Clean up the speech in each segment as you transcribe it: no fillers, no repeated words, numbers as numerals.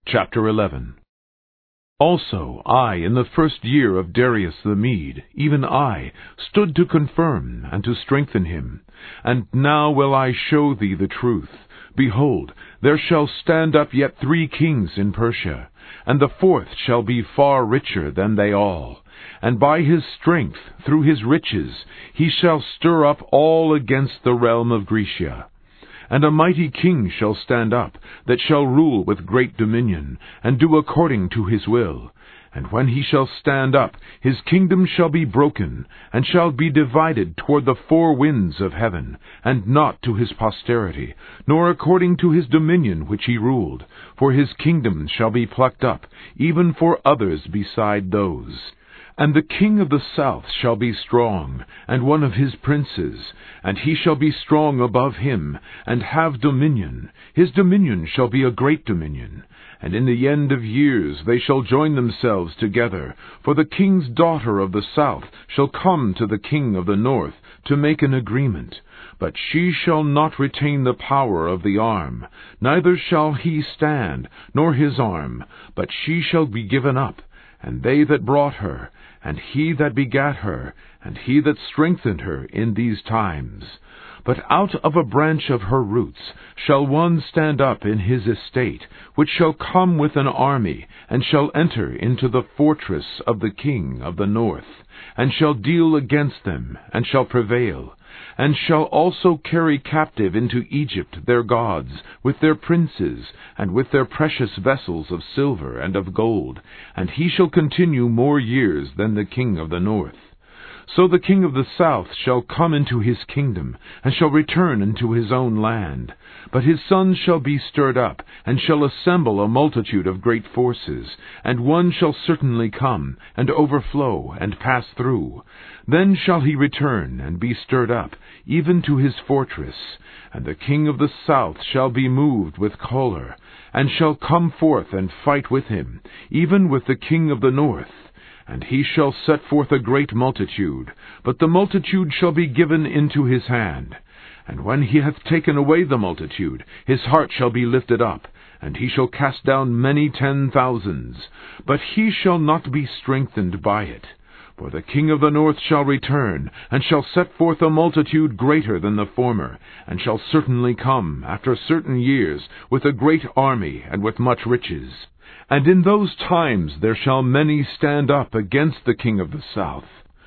Chapter 11. Also I, in the first year of Darius the Mede, even I, stood to confirm and to strengthen him. And now will I show thee the truth. Behold, there shall stand up yet 3 kings in Persia, and the 4th shall be far richer than they all. And by his strength, through his riches, he shall stir up all against the realm of Grecia. And a mighty king shall stand up, that shall rule with great dominion, and do according to his will. And when he shall stand up, his kingdom shall be broken, and shall be divided toward the 4 winds of heaven, and not to his posterity, nor according to his dominion which he ruled. For his kingdom shall be plucked up, even for others beside those. And the king of the south shall be strong, and one of his princes, and he shall be strong above him, and have dominion. His dominion shall be a great dominion. And in the end of years they shall join themselves together. For the king's daughter of the south shall come to the king of the north to make an agreement. But she shall not retain the power of the arm, neither shall he stand, nor his arm, but she shall be given up, and they that brought her, and he that begat her, and he that strengthened her in these times. But out of a branch of her roots shall one stand up in his estate, which shall come with an army, and shall enter into the fortress of the king of the north, and shall deal against them, and shall prevail, and shall also carry captive into Egypt their gods, with their princes, and with their precious vessels of silver and of gold, and he shall continue more years than the king of the north. So the king of the south shall come into his kingdom, and shall return into his own land. But his sons shall be stirred up, and shall assemble a multitude of great forces, and one shall certainly come, and overflow, and pass through. Then shall he return, and be stirred up, even to his fortress. And the king of the south shall be moved with choler, and shall come forth and fight with him, even with the king of the north. And he shall set forth a great multitude, but the multitude shall be given into his hand. And when he hath taken away the multitude, his heart shall be lifted up, and he shall cast down many 10,000s, but he shall not be strengthened by it. For the king of the north shall return, and shall set forth a multitude greater than the former, and shall certainly come, after certain years, with a great army, and with much riches. And in those times there shall many stand up against the king of the south.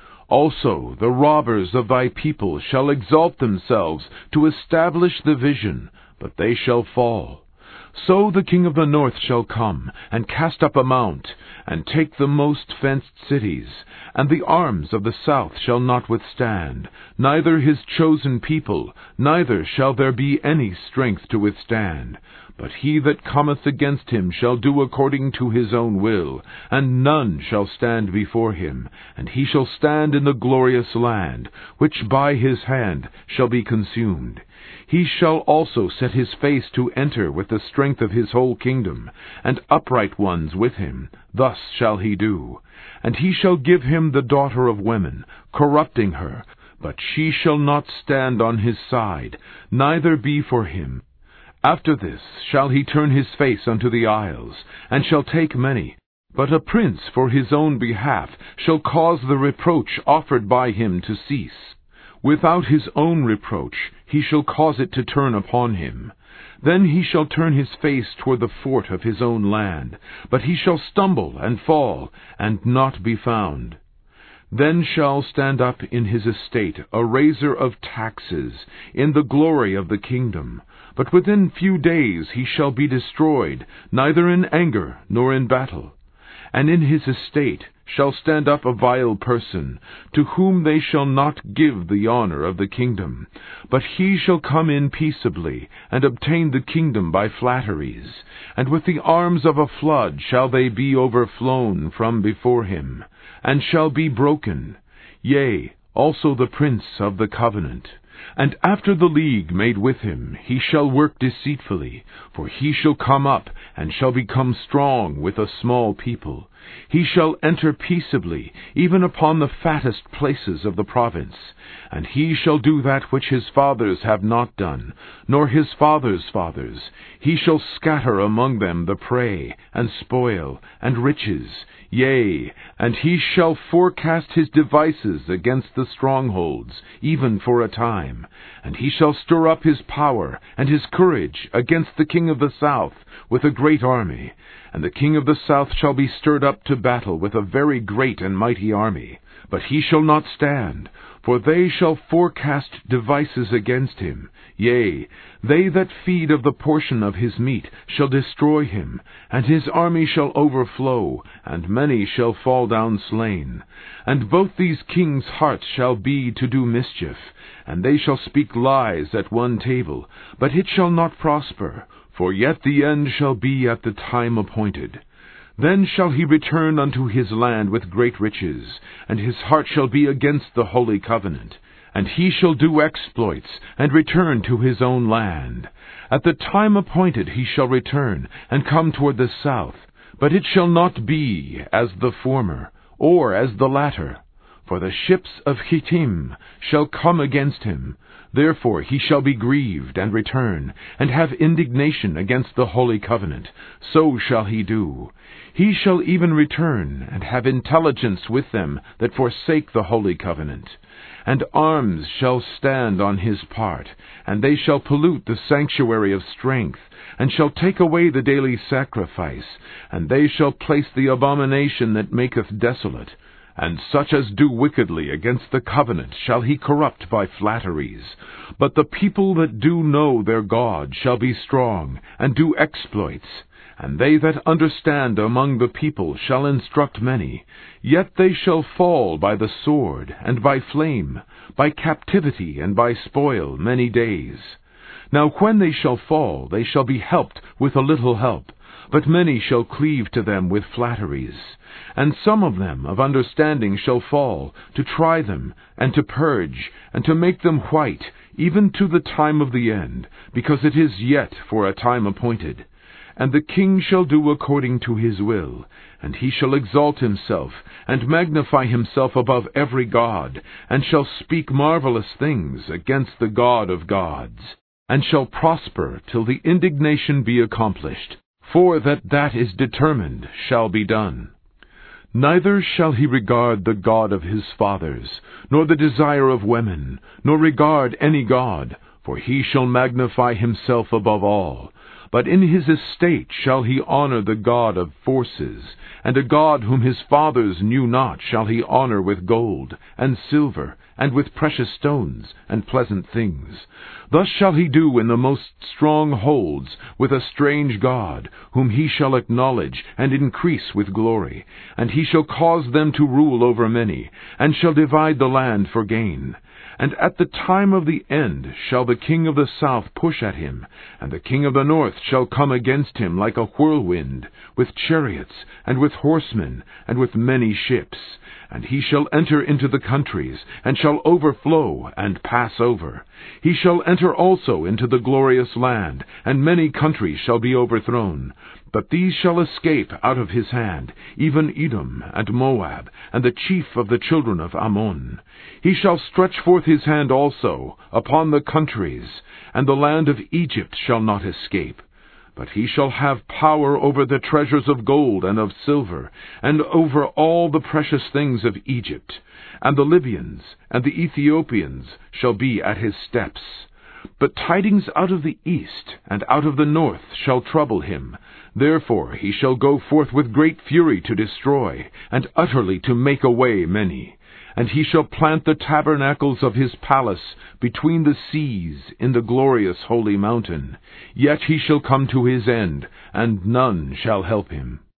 Also the robbers of thy people shall exalt themselves to establish the vision, but they shall fall. So the king of the north shall come, and cast up a mount, and take the most fenced cities, and the arms of the south shall not withstand, neither his chosen people, neither shall there be any strength to withstand. But he that cometh against him shall do according to his own will, and none shall stand before him, and he shall stand in the glorious land, which by his hand shall be consumed. He shall also set his face to enter with the strength of his whole kingdom, and upright ones with him. Thus shall he do. And he shall give him the daughter of women, corrupting her, but she shall not stand on his side, neither be for him. After this shall he turn his face unto the isles, and shall take many. But a prince for his own behalf shall cause the reproach offered by him to cease. Without his own reproach he shall cause it to turn upon him. Then he shall turn his face toward the fort of his own land, but he shall stumble and fall, and not be found. Then shall stand up in his estate a raiser of taxes, in the glory of the kingdom. But within few days he shall be destroyed, neither in anger nor in battle. And in his estate shall stand up a vile person, to whom they shall not give the honor of the kingdom. But he shall come in peaceably, and obtain the kingdom by flatteries. And with the arms of a flood shall they be overflown from before him, and shall be broken, yea, also the prince of the covenant. And after the league made with him, he shall work deceitfully, for he shall come up, and shall become strong with a small people. He shall enter peaceably, even upon the fattest places of the province. And he shall do that which his fathers have not done, nor his fathers' fathers. He shall scatter among them the prey, and spoil, and riches. Yea, and he shall forecast his devices against the strongholds, even for a time. And he shall stir up his power and his courage against the king of the south with a great army. And the king of the south shall be stirred up to battle with a very great and mighty army. But he shall not stand, for they shall forecast devices against him. Yea, they that feed of the portion of his meat shall destroy him, and his army shall overflow, and many shall fall down slain. And both these kings' hearts shall be to do mischief, and they shall speak lies at one table, but it shall not prosper, for yet the end shall be at the time appointed. Then shall he return unto his land with great riches, and his heart shall be against the holy covenant. And he shall do exploits, and return to his own land. At the time appointed he shall return, and come toward the south. But it shall not be as the former, or as the latter. For the ships of Chittim shall come against him. Therefore he shall be grieved, and return, and have indignation against the holy covenant. So shall he do. He shall even return, and have intelligence with them that forsake the holy covenant. And arms shall stand on his part, and they shall pollute the sanctuary of strength, and shall take away the daily sacrifice, and they shall place the abomination that maketh desolate. And such as do wickedly against the covenant shall he corrupt by flatteries. But the people that do know their God shall be strong, and do exploits. And they that understand among the people shall instruct many. Yet they shall fall by the sword, and by flame, by captivity, and by spoil many days. Now when they shall fall, they shall be helped with a little help, but many shall cleave to them with flatteries. And some of them of understanding shall fall, to try them, and to purge, and to make them white, even to the time of the end, because it is yet for a time appointed. And the king shall do according to his will, and he shall exalt himself, and magnify himself above every god, and shall speak marvelous things against the God of gods, and shall prosper till the indignation be accomplished, for that is determined shall be done. Neither shall he regard the God of his fathers, nor the desire of women, nor regard any god, for he shall magnify himself above all. But in his estate shall he honor the God of forces, and a God whom his fathers knew not shall he honor with gold, and silver, and with precious stones, and pleasant things. Thus shall he do in the most strong holds with a strange God, whom he shall acknowledge, and increase with glory. And he shall cause them to rule over many, and shall divide the land for gain. And at the time of the end shall the king of the south push at him, and the king of the north shall come against him like a whirlwind, with chariots, and with horsemen, and with many ships. And he shall enter into the countries, and shall overflow, and pass over. He shall enter also into the glorious land, and many countries shall be overthrown. But these shall escape out of his hand, even Edom and Moab, and the chief of the children of Ammon. He shall stretch forth his hand also upon the countries, and the land of Egypt shall not escape. But he shall have power over the treasures of gold and of silver, and over all the precious things of Egypt. And the Libyans and the Ethiopians shall be at his steps. But tidings out of the east and out of the north shall trouble him. Therefore he shall go forth with great fury to destroy, and utterly to make away many. And he shall plant the tabernacles of his palace between the seas in the glorious holy mountain. Yet he shall come to his end, and none shall help him.